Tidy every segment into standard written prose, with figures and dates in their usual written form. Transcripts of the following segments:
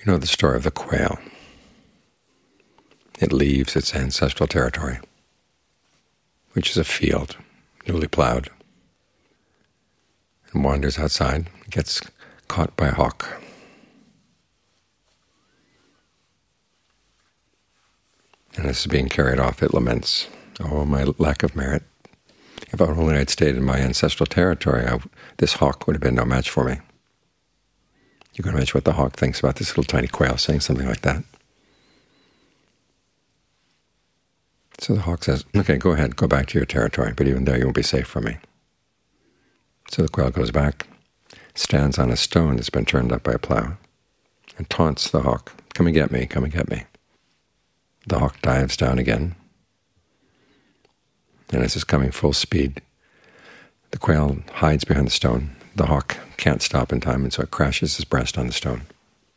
You know the story of the quail. It leaves its ancestral territory, which is a field, newly plowed, and wanders outside, gets caught by a hawk. And as it's being carried off, it laments, "Oh, my lack of merit. If only I'd stayed in my ancestral territory, this hawk would have been no match for me." You can imagine what the hawk thinks about this little tiny quail saying something like that. So the hawk says, "Okay, go ahead, go back to your territory, but even there you won't be safe from me." So the quail goes back, stands on a stone that's been turned up by a plow, and taunts the hawk, "Come and get me, come and get me." The hawk dives down again, and as it's coming full speed, the quail hides behind the stone. The hawk can't stop in time, and so it crashes his breast on the stone.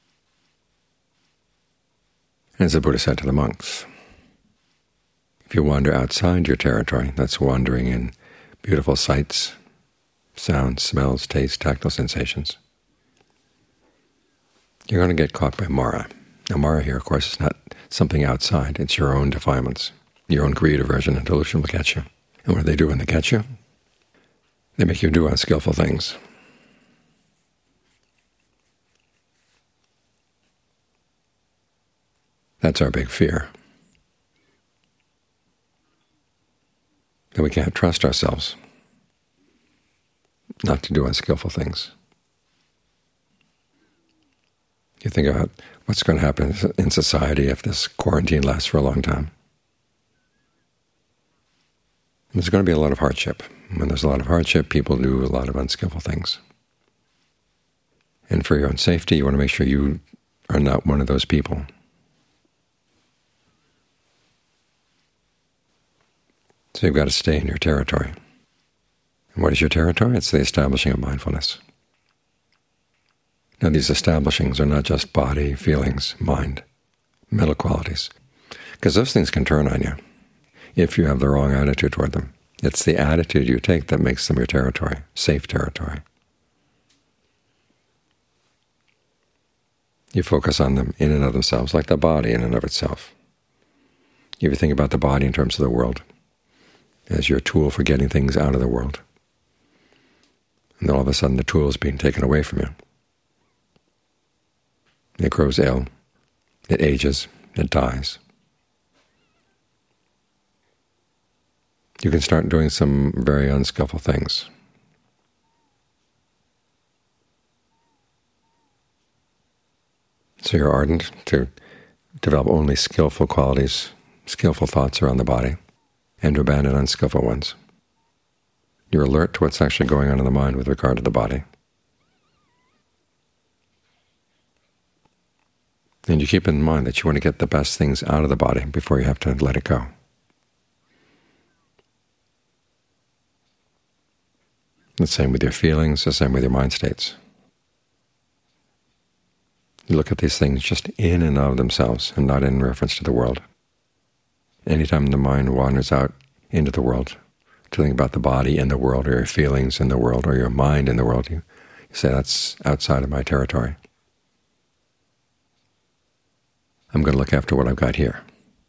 And as the Buddha said to the monks, if you wander outside your territory, that's wandering in beautiful sights, sounds, smells, tastes, tactile sensations, you're going to get caught by Mara. Now Mara here, of course, is not something outside. It's your own defilements. Your own greed, aversion, and delusion will get you. And what do they do when they get you? They make you do unskillful things. That's our big fear, that we can't trust ourselves not to do unskillful things. You think about what's going to happen in society if this quarantine lasts for a long time. There's going to be a lot of hardship. When there's a lot of hardship, people do a lot of unskillful things. And for your own safety, you want to make sure you are not one of those people. So you've got to stay in your territory. And what is your territory? It's the establishing of mindfulness. Now these establishings are not just body, feelings, mind, mental qualities, because those things can turn on you if you have the wrong attitude toward them. It's the attitude you take that makes them your territory, safe territory. You focus on them in and of themselves, like the body in and of itself. If you think about the body in terms of the world, as your tool for getting things out of the world, and then all of a sudden the tool is being taken away from you. It grows ill, it ages, it dies. You can start doing some very unskillful things. So you're ardent to develop only skillful qualities, skillful thoughts around the body, and to abandon unskillful ones. You're alert to what's actually going on in the mind with regard to the body. And you keep in mind that you want to get the best things out of the body before you have to let it go. The same with your feelings, the same with your mind states. You look at these things just in and of themselves and not in reference to the world. Anytime the mind wanders out into the world, to think about the body in the world, or your feelings in the world, or your mind in the world, you say, that's outside of my territory. I'm going to look after what I've got here.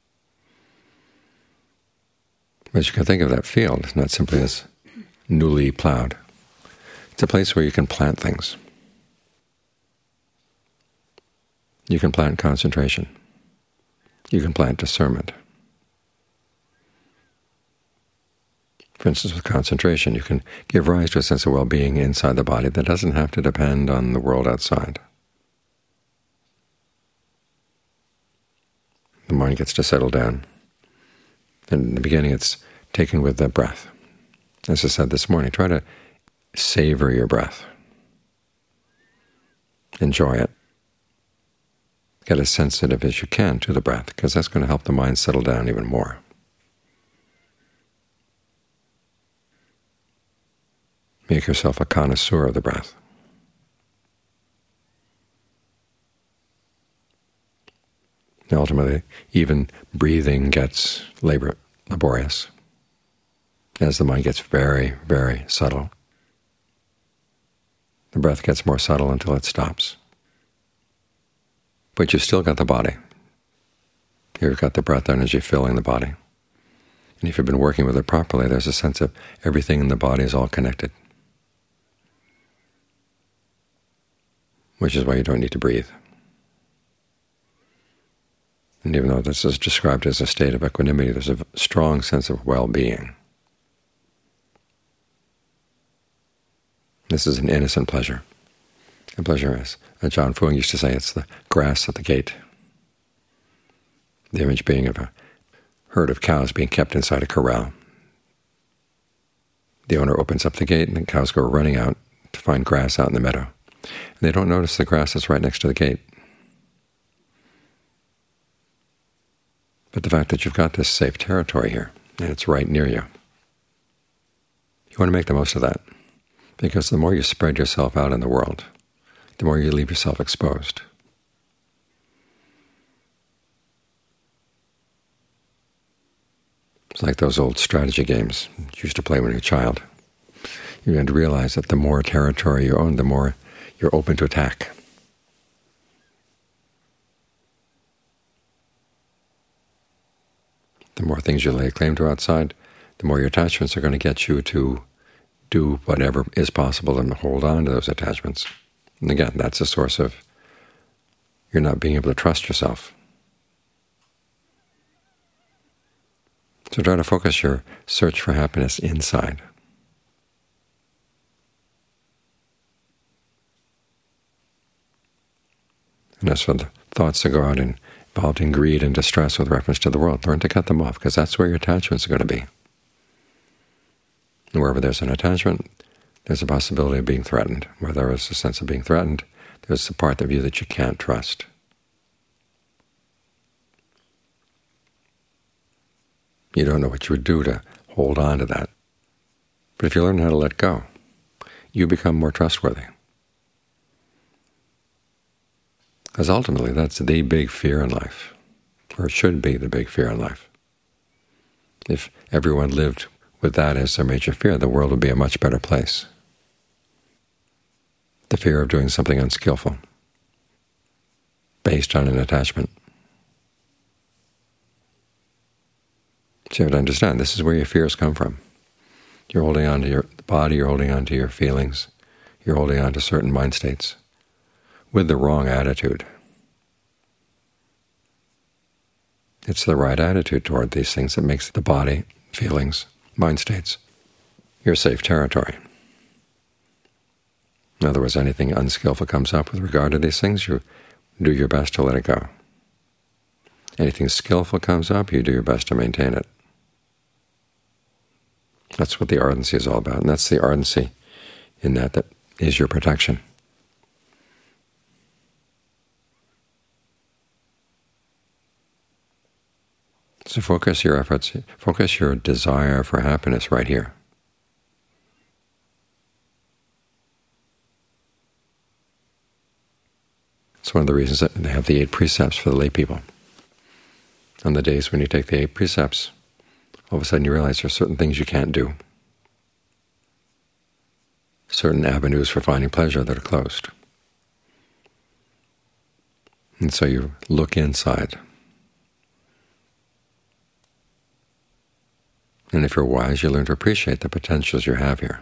But you can think of that field not simply as newly plowed. It's a place where you can plant things. You can plant concentration. You can plant discernment. For instance, with concentration, you can give rise to a sense of well-being inside the body that doesn't have to depend on the world outside. The mind gets to settle down. In the beginning, it's taken with the breath. As I said this morning, try to savor your breath. Enjoy it. Get as sensitive as you can to the breath, because that's going to help the mind settle down even more. Make yourself a connoisseur of the breath. And ultimately, even breathing gets laborious as the mind gets very, very subtle. The breath gets more subtle until it stops. but you've still got the body. You've got the breath energy filling the body. And if you've been working with it properly, there's a sense of everything in the body is all connected, which is why you don't need to breathe. And even though this is described as a state of equanimity, there's a strong sense of well-being. This is an innocent pleasure. And pleasure, as John Fuang used to say, it's the grass at the gate. The image being of a herd of cows being kept inside a corral. The owner opens up the gate, and the cows go running out to find grass out in the meadow. And they don't notice the grass that's right next to the gate. But the fact that you've got this safe territory here, and it's right near you, you want to make the most of that. Because the more you spread yourself out in the world, the more you leave yourself exposed. It's like those old strategy games you used to play when you were a child. You had to realize that the more territory you own, the more you're open to attack. The more things you lay claim to outside, the more your attachments are going to get you to do whatever is possible and hold on to those attachments. And again, that's a source of you're not being able to trust yourself. So try to focus your search for happiness inside. And as for the thoughts that go out involved in greed and distress with reference to the world, learn to cut them off, because that's where your attachments are going to be. And wherever there's an attachment, there's a possibility of being threatened. Where there is a sense of being threatened, there's the part of you that you can't trust. You don't know what you would do to hold on to that. But if you learn how to let go, you become more trustworthy. Because ultimately that's the big fear in life, or it should be the big fear in life. If everyone lived with that as their major fear, the world would be a much better place. The fear of doing something unskillful, based on an attachment. So you have to understand, this is where your fears come from. You're holding on to your body, you're holding on to your feelings, you're holding on to certain mind states with the wrong attitude. It's the right attitude toward these things that makes the body, feelings, mind states your safe territory. In other words, anything unskillful comes up with regard to these things, you do your best to let it go. Anything skillful comes up, you do your best to maintain it. That's what the ardency is all about, and that's the ardency in that is your protection. So focus your efforts, focus your desire for happiness right here. It's one of the reasons that they have the 8 precepts for the lay people. On the days when you take the 8 precepts, all of a sudden you realize there are certain things you can't do, certain avenues for finding pleasure that are closed. And so you look inside. And if you're wise, you learn to appreciate the potentials you have here.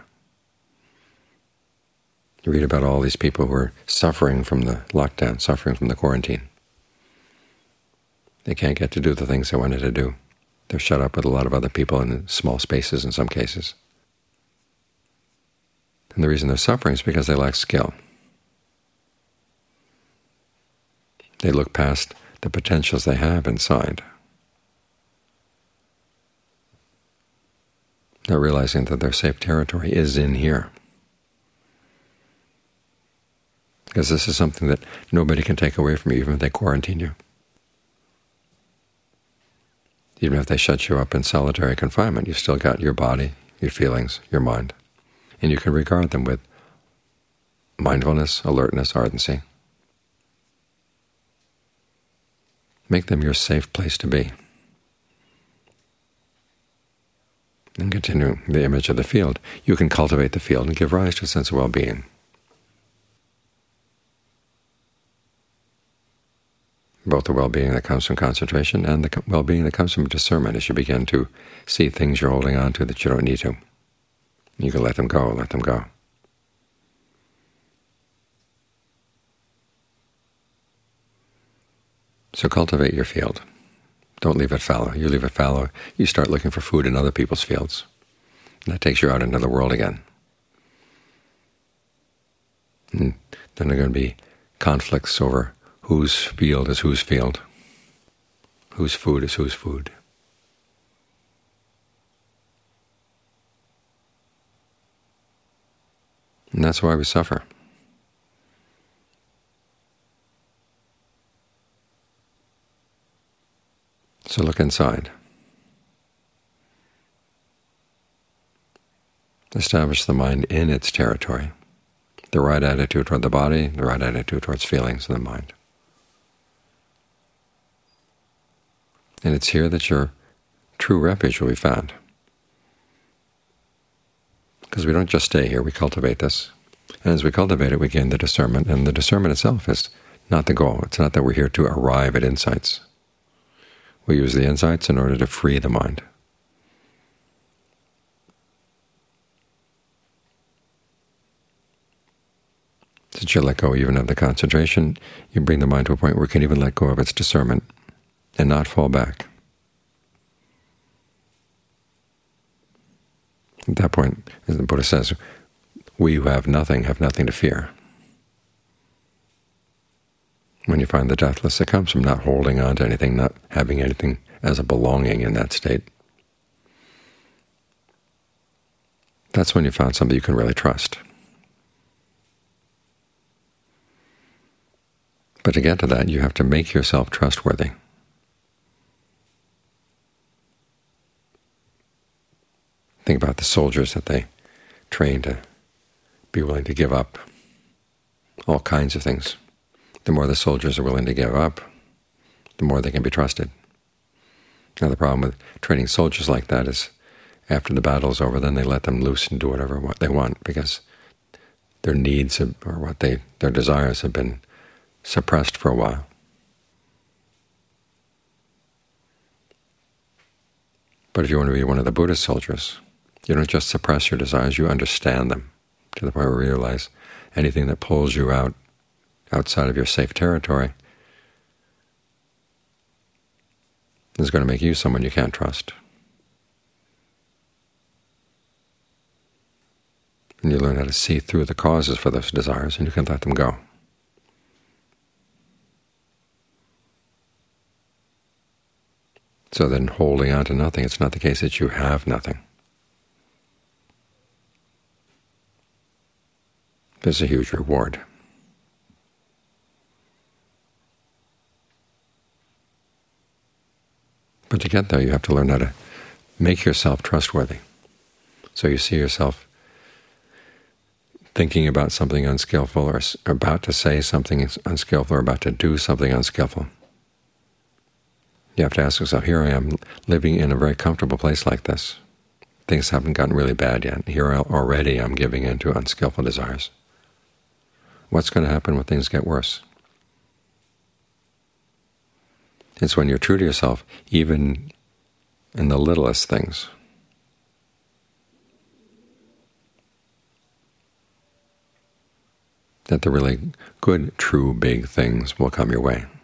You read about all these people who are suffering from the lockdown, suffering from the quarantine. They can't get to do the things they wanted to do. They're shut up with a lot of other people in small spaces in some cases. And the reason they're suffering is because they lack skill. They look past the potentials they have inside, not realizing that their safe territory is in here. Because this is something that nobody can take away from you, even if they quarantine you. Even if they shut you up in solitary confinement, you've still got your body, your feelings, your mind. And you can regard them with mindfulness, alertness, ardency. Make them your safe place to be. And continue the image of the field. You can cultivate the field and give rise to a sense of well-being. both the well-being that comes from concentration and the well-being that comes from discernment as you begin to see things you're holding on to that you don't need to. You can let them go, let them go. So cultivate your field. Don't leave it fallow. You leave it fallow, you start looking for food in other people's fields. And that takes you out into the world again. And then there are going to be conflicts over whose field is whose field, whose food is whose food. And that's why we suffer. So look inside. Establish the mind in its territory. The right attitude toward the body, the right attitude towards feelings in the mind. And it's here that your true refuge will be found. Because we don't just stay here, we cultivate this. And as we cultivate it, we gain the discernment, and the discernment itself is not the goal. It's not that we're here to arrive at insights. We use the insights in order to free the mind. Since you let go even of the concentration, you bring the mind to a point where it can even let go of its discernment and not fall back. At that point, as the Buddha says, we who have nothing to fear. When you find the deathless, it comes from not holding on to anything, not having anything as a belonging in that state. That's when you found something you can really trust. But to get to that, you have to make yourself trustworthy. Think about the soldiers that they train to be willing to give up all kinds of things. The more the soldiers are willing to give up, the more they can be trusted. Now the problem with training soldiers like that is after the battle is over, then they let them loose and do whatever they want because their needs or their desires have been suppressed for a while. But if you want to be one of the Buddhist soldiers, you don't just suppress your desires, you understand them to the point where you realize anything that pulls you outside of your safe territory is going to make you someone you can't trust. And you learn how to see through the causes for those desires, and you can let them go. So then holding on to nothing, it's not the case that you have nothing. There's a huge reward. But to get there, you have to learn how to make yourself trustworthy. So you see yourself thinking about something unskillful, or about to say something unskillful, or about to do something unskillful. You have to ask yourself, here I am living in a very comfortable place like this. Things haven't gotten really bad yet. Here already I'm giving in to unskillful desires. What's going to happen when things get worse? It's when you're true to yourself, even in the littlest things. That the really good, true, big things will come your way.